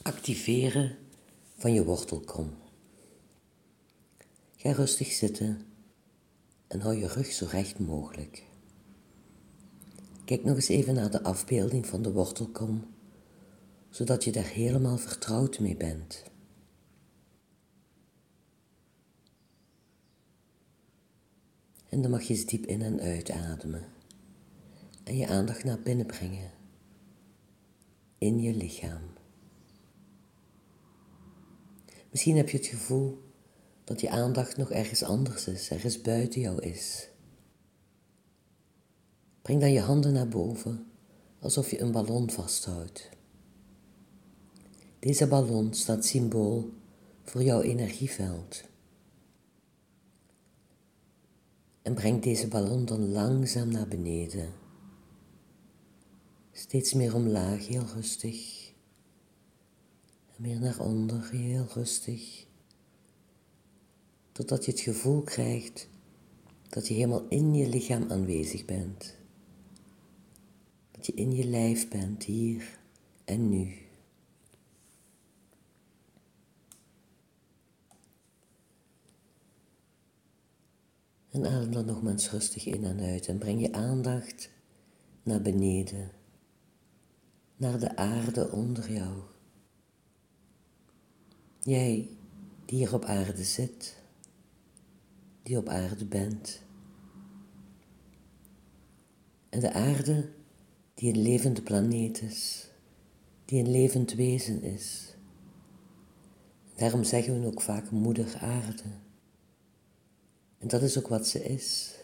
Activeren van je wortelkom. Ga rustig zitten en hou je rug zo recht mogelijk. Kijk nog eens even naar de afbeelding van de wortelkom, zodat je daar helemaal vertrouwd mee bent. En dan mag je eens diep in en uitademen en je aandacht naar binnen brengen, in je lichaam. Misschien heb je het gevoel dat je aandacht nog ergens anders is, ergens buiten jou is. Breng dan je handen naar boven, alsof je een ballon vasthoudt. Deze ballon staat symbool voor jouw energieveld. En breng deze ballon dan langzaam naar beneden. Steeds meer omlaag, heel rustig. En meer naar onder, heel rustig. Totdat je het gevoel krijgt dat je helemaal in je lichaam aanwezig bent. Dat je in je lijf bent, hier en nu. En adem dan nogmaals rustig in en uit en breng je aandacht naar beneden, naar de aarde onder jou. Jij die hier op aarde zit, die op aarde bent. En de aarde die een levende planeet is, die een levend wezen is. Daarom zeggen we ook vaak moeder aarde. En dat is ook wat ze is.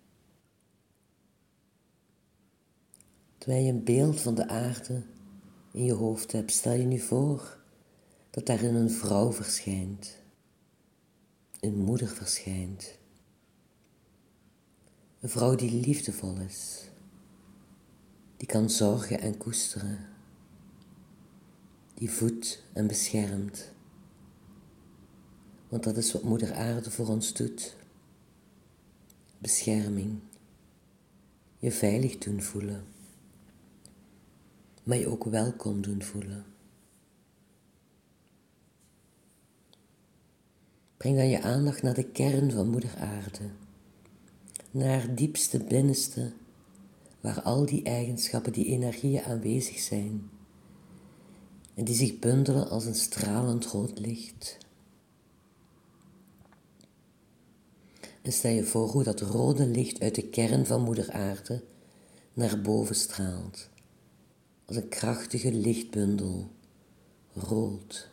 Terwijl je een beeld van de aarde in je hoofd hebt, stel je nu voor dat daarin een vrouw verschijnt. Een moeder verschijnt. Een vrouw die liefdevol is. Die kan zorgen en koesteren. Die voedt en beschermt. Want dat is wat moeder aarde voor ons doet. Bescherming. Je veilig doen voelen. Maar je ook welkom doen voelen. Breng dan je aandacht naar de kern van moeder aarde. Naar het diepste binnenste, waar al die eigenschappen, die energieën aanwezig zijn. En die zich bundelen als een stralend rood licht. En stel je voor hoe dat rode licht uit de kern van moeder aarde naar boven straalt. Als een krachtige lichtbundel, rood.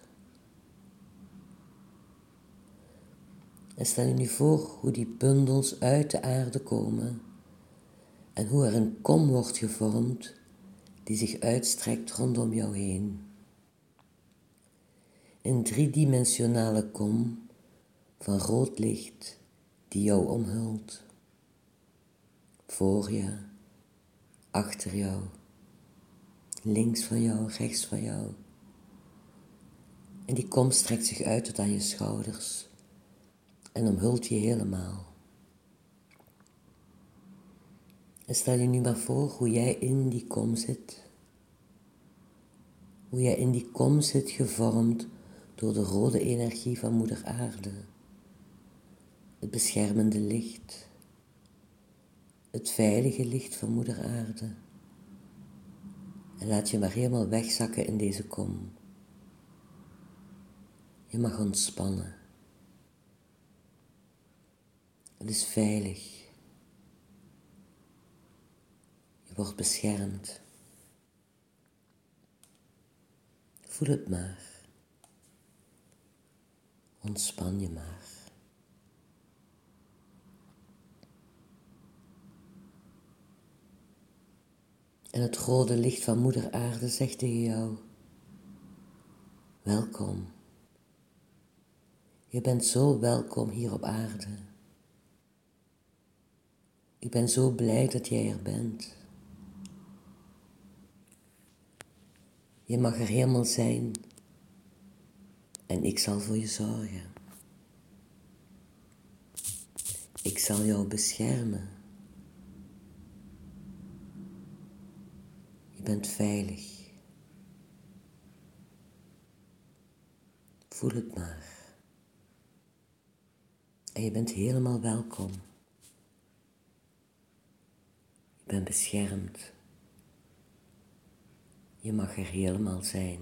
En stel je nu voor hoe die bundels uit de aarde komen en hoe er een kom wordt gevormd die zich uitstrekt rondom jou heen. Een driedimensionale kom van rood licht die jou omhult. Voor je, achter jou, links van jou, rechts van jou. En die kom strekt zich uit tot aan je schouders en omhult je helemaal. En stel je nu maar voor hoe jij in die kom zit. Hoe jij in die kom zit gevormd door de rode energie van moeder aarde. Het beschermende licht. Het veilige licht van moeder aarde. En laat je maar helemaal wegzakken in deze kom. Je mag ontspannen. Het is veilig. Je wordt beschermd. Voel het maar. Ontspan je maar. En het rode licht van moeder aarde zegt tegen jou: welkom. Je bent zo welkom hier op aarde. Ik ben zo blij dat jij er bent. Je mag er helemaal zijn en ik zal voor je zorgen. Ik zal jou beschermen. Je bent veilig. Voel het maar. En je bent helemaal welkom. Je bent beschermd. Je mag er helemaal zijn.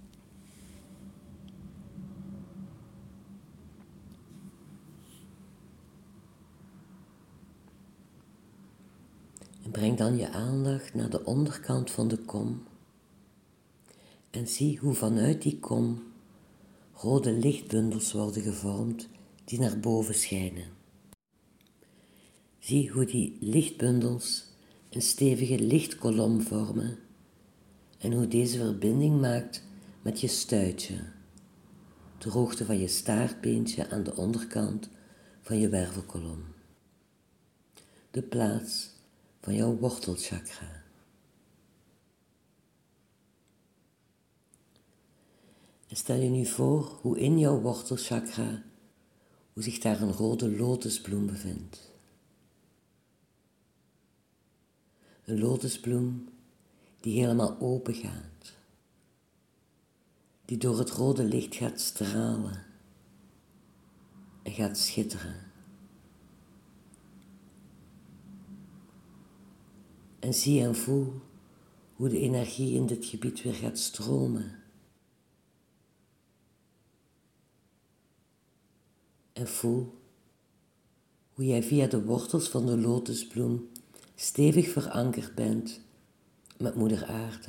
En breng dan je aandacht naar de onderkant van de kom en zie hoe vanuit die kom rode lichtbundels worden gevormd die naar boven schijnen. Zie hoe die lichtbundels een stevige lichtkolom vormen en hoe deze verbinding maakt met je stuitje, de hoogte van je staartbeentje aan de onderkant van je wervelkolom, de plaats van jouw wortelchakra. En stel je nu voor hoe in jouw wortelchakra, hoe zich daar een rode lotusbloem bevindt. Een lotusbloem die helemaal open gaat, die door het rode licht gaat stralen en gaat schitteren. En zie en voel hoe de energie in dit gebied weer gaat stromen. En voel hoe jij via de wortels van de lotusbloem stevig verankerd bent met Moeder Aarde.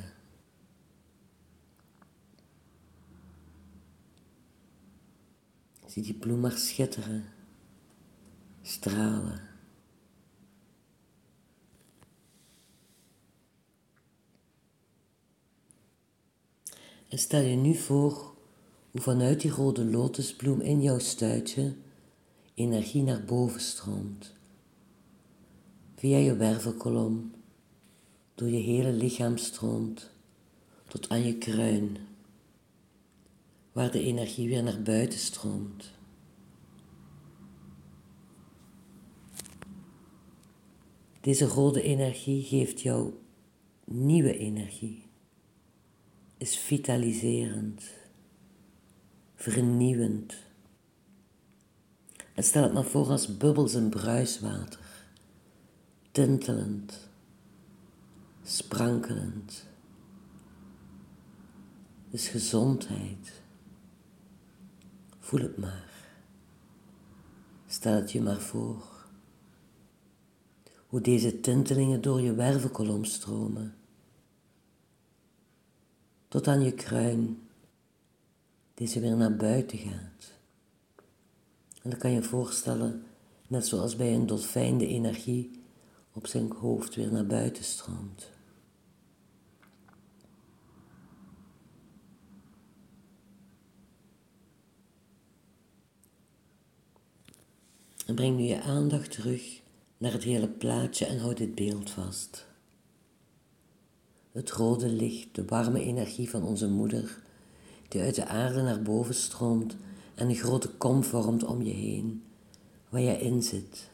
Zie die bloem maar schitteren, stralen. En stel je nu voor hoe vanuit die rode lotusbloem in jouw stuitje energie naar boven stroomt. Via je wervelkolom, door je hele lichaam stroomt, tot aan je kruin, waar de energie weer naar buiten stroomt. Deze rode energie geeft jou nieuwe energie, is vitaliserend, vernieuwend. En stel het maar voor als bubbels in bruiswater, tintelend, sprankelend. Dus gezondheid. Voel het maar. Stel het je maar voor. Hoe deze tintelingen door je wervelkolom stromen. Tot aan je kruin. Deze weer naar buiten gaat. En dan kan je voorstellen, net zoals bij een dolfijn de energie op zijn hoofd weer naar buiten stroomt. En breng nu je aandacht terug naar het hele plaatje en houd dit beeld vast. Het rode licht, de warme energie van onze moeder, die uit de aarde naar boven stroomt en een grote kom vormt om je heen, waar je in zit.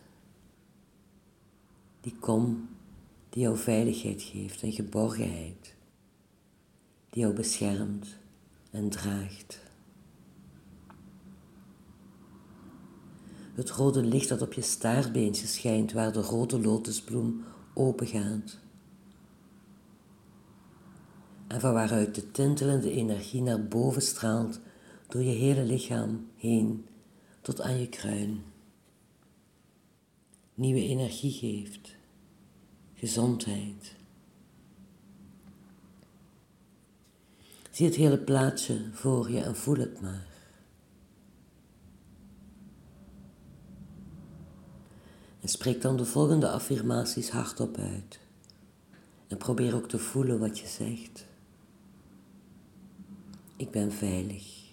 Die kom die jou veiligheid geeft en geborgenheid, die jou beschermt en draagt. Het rode licht dat op je staartbeentje schijnt, waar de rode lotusbloem opengaat. En van waaruit de tintelende energie naar boven straalt door je hele lichaam heen tot aan je kruin. Nieuwe energie geeft, gezondheid. Zie het hele plaatje voor je en voel het maar. En spreek dan de volgende affirmaties hardop uit. En probeer ook te voelen wat je zegt. Ik ben veilig.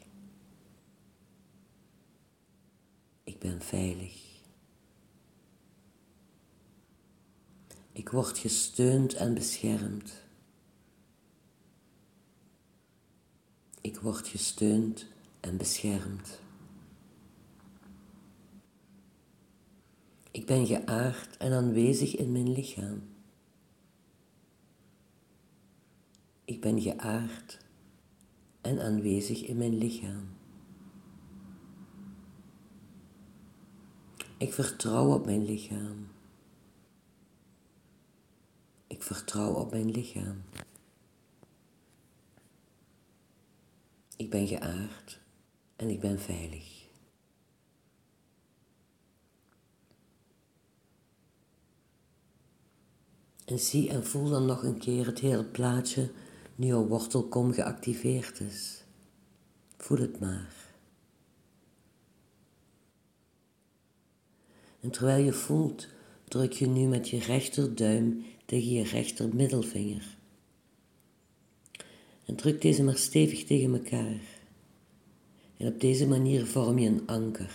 Ik ben veilig. Ik word gesteund en beschermd. Ik word gesteund en beschermd. Ik ben geaard en aanwezig in mijn lichaam. Ik ben geaard en aanwezig in mijn lichaam. Ik vertrouw op mijn lichaam. Ik vertrouw op mijn lichaam. Ik ben geaard en ik ben veilig. En zie en voel dan nog een keer het hele plaatje nu jouw wortelkom geactiveerd is. Voel het maar. En terwijl je voelt, druk je nu met je rechterduim tegen je rechtermiddelvinger. En druk deze maar stevig tegen elkaar. En op deze manier vorm je een anker.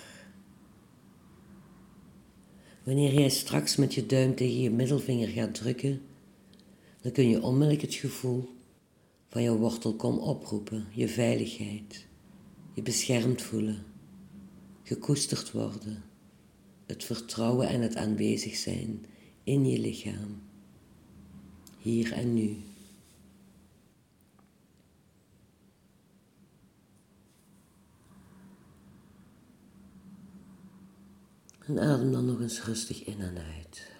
Wanneer jij straks met je duim tegen je middelvinger gaat drukken, dan kun je onmiddellijk het gevoel van je wortelkom oproepen, je veiligheid, je beschermd voelen, gekoesterd worden, het vertrouwen en het aanwezig zijn in je lichaam, hier en nu. En adem dan nog eens rustig in en uit.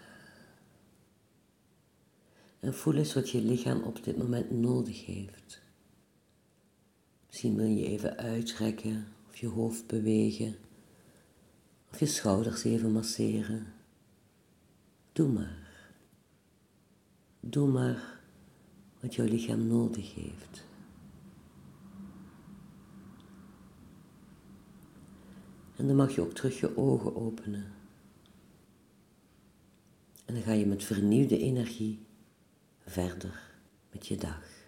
En voel eens wat je lichaam op dit moment nodig heeft. Misschien wil je even uitrekken of je hoofd bewegen of je schouders even masseren. Doe maar. Doe maar wat jouw lichaam nodig heeft. En dan mag je ook terug je ogen openen. En dan ga je met vernieuwde energie verder met je dag.